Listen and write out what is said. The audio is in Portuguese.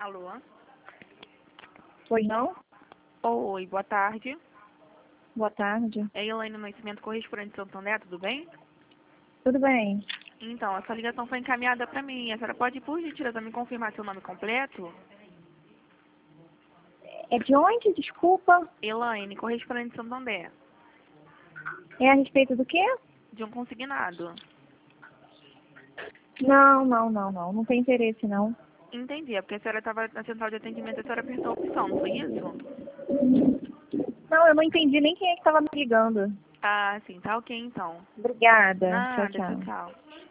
Alô? Oi, não? Oi, boa tarde. Boa tarde. É Elaine do Nascimento, correspondente de Santo André, tudo bem? Tudo bem? Então, essa ligação foi encaminhada para mim. A senhora pode, por gentileza, me confirmar seu nome completo? É de onde? Desculpa. Elaine, correspondente de Santo André, É a respeito do quê? de um consignado. Não, não, não, não. Não tem interesse, não. Entendi, é porque a senhora estava na central de atendimento e a senhora apertou a opção, não foi isso? Não, eu não entendi nem quem é que estava me ligando. Ah, sim, tá ok então. Obrigada. Tchau, Nada, tchau, tchau. tchau.